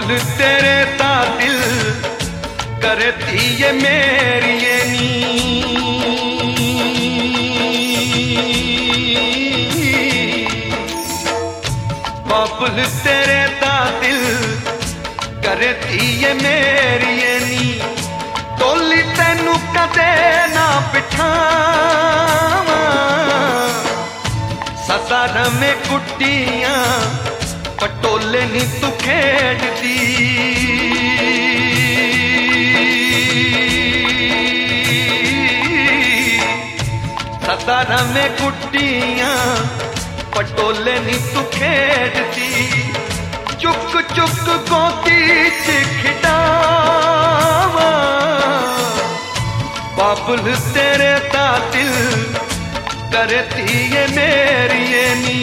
बाबुल तेरे ता दिल करती ये मेरी ये नी। बाबुल तेरे ता दिल करती ये मेरी ये नी। टोली तेनू कदे ना बिठावा सदा रमे कुट्टियां पटोले नी तू खेड़दी। सदा रमे कुट्टियां पटोले नी तू खेड़दी। चुक चुक गोदी च खिडावा बाबुल तेरे ता दिल करती ये मेरी ये नी।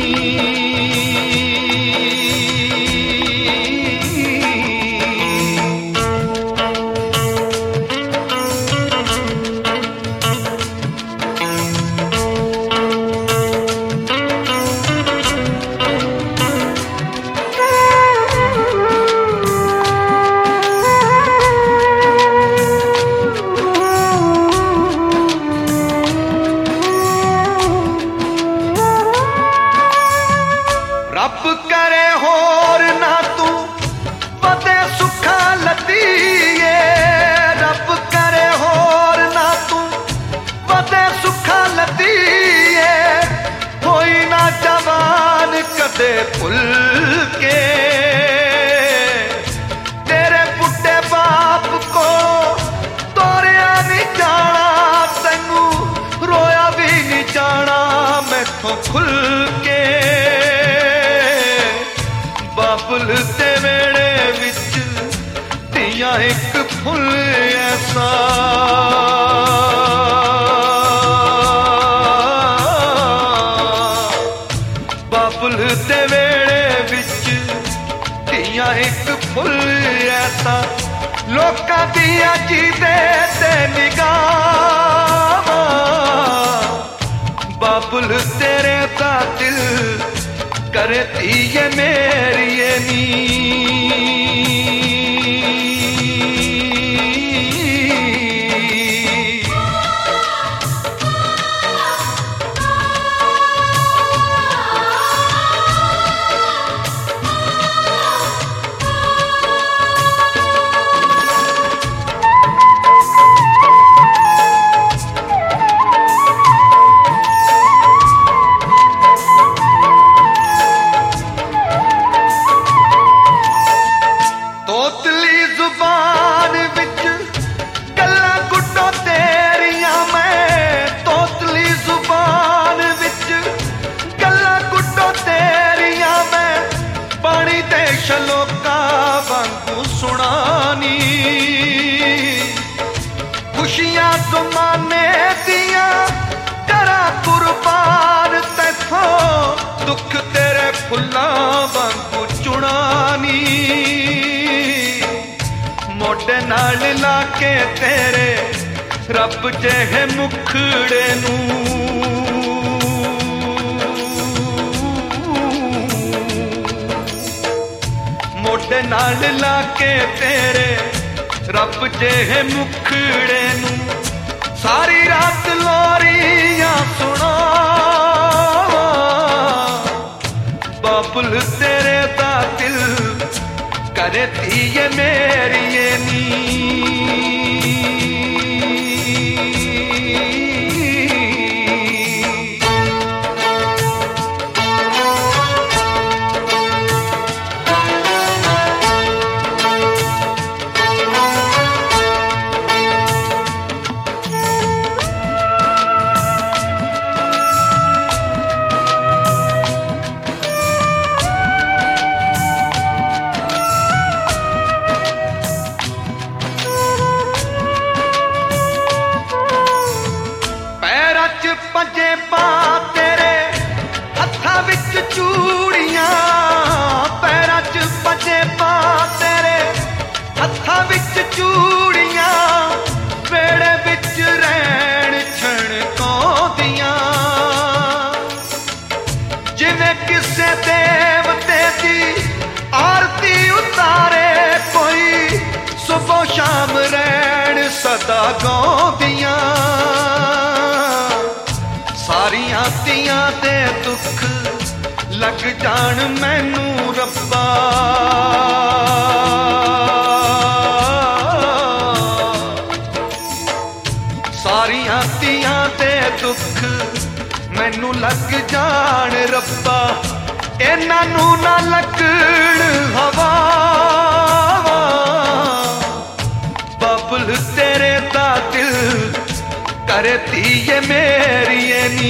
रब करे होर ना तू पते सुखा लतीए। रब करे होर ना तू पते सुखा लतीए। होई ना जवान कदे भुल के तेरे बुढ़े बाप को तोरिया नहीं जाना। तेनू रोया भी नहीं जाना मैथों खुल के। बाबुल ते वेड़े विच दिया एक फुल ऐसा। बाबुल ते वेड़े विच दिया एक फुल ऐसा। लोकां दिया जीदे ते निगाह बाबुल तेरे ता दिल करती ये मेरी ये नी। तोतली जुबान विच गल्ला गुड्डो तेरिया मैं। तोतली जुबान विच गल्ला गुड्डो तेरिया मैं। पानी दे शलोका वांगू सुनानी। खुशियां ज़माने दिया करा कुर्बान तैथों। दुख तेरे फुल्लां वांगू चुनानी। मोढे नाल लाके तेरे रब जेहे मुखड़े नू। मोढे नाल लाके तेरे रब जेहे मुखड़े नू। सारी रात लोरियां सुना बाबुल तेरे दा दिल करती ये मेरी ये नी। सदा गाउंदियां सारियां तियां दे दुख लग जान मैनू रब्बा। सारियां तियां दे दुख मैनू लग जान रब्बा, इन्हां नू ना लगण हवा। बबल तेरे दा दिल करे धीए मेरी नी।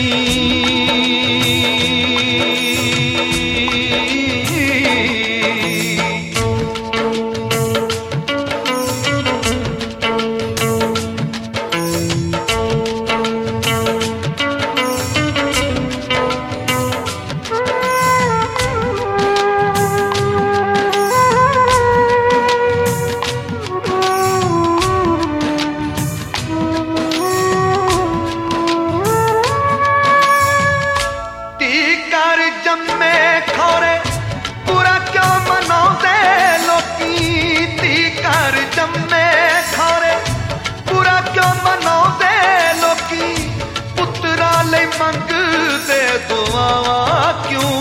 जम्मे खोरे पूरा क्यों मनाउंदे लोकी, धी घर जम्मे खोरे पूरा क्यों मनाउंदे लोकी, पुत्रा लई मंगदे दुआवां क्यों।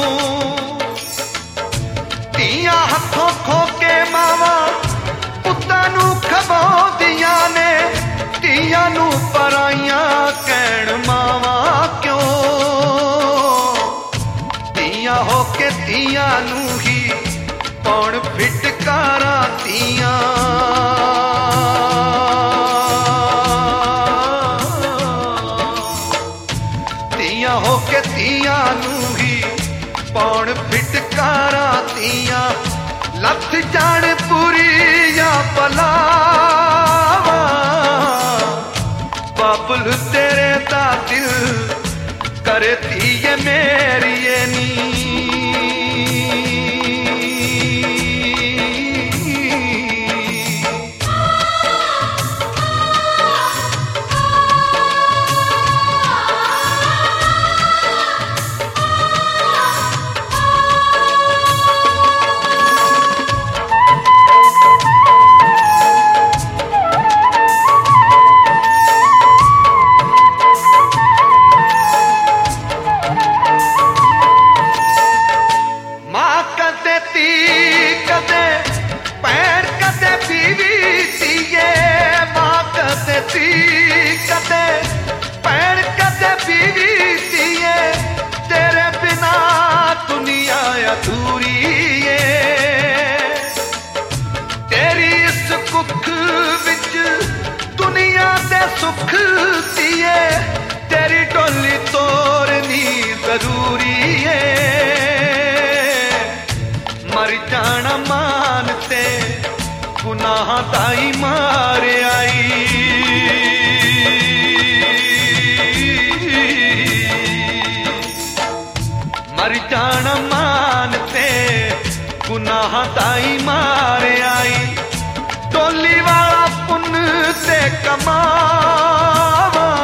धीआं हत्थों खो के मावां पुत्तां नू खवाउंदियां ने, धीआं नू पराइयां कहण मावां क्यों। हो के तियां नू ही पौण फिटकारा तियां। तियां हो के तियां नू ही पौण फिटकारा तियां। लथ जान पूरी या पलावा, बबल तेरे दा दिल करे धीए मेरी नी। कदे पैर कदे बीवी दिए, तेरे बिना दुनिया अधूरी है। तेरी इस कुख विच दुनिया दे सुख दिए, तेरी डोली तोड़नी जरूरी है। मर जाना मानते गुनाह ताई मार आई। मर जाना मानते गुनाह ताई मार आई। टोली वाला पुन से कमावा,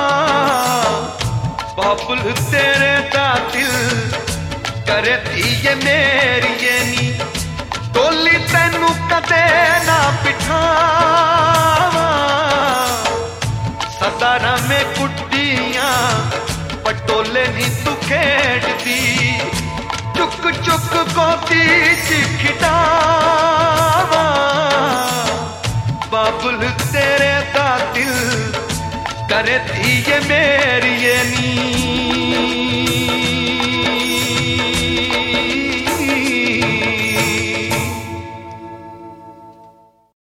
बबल तेरे दा दिल करे धीए मेरी नी। टोली तेनू कदे ना बिठावा, सदा रमे कुटियां पटोले नी तू खेड़दी। चुक चुक गोदी च खिडावा, बबल तेरे दा दिल करे धीए मेरी नी।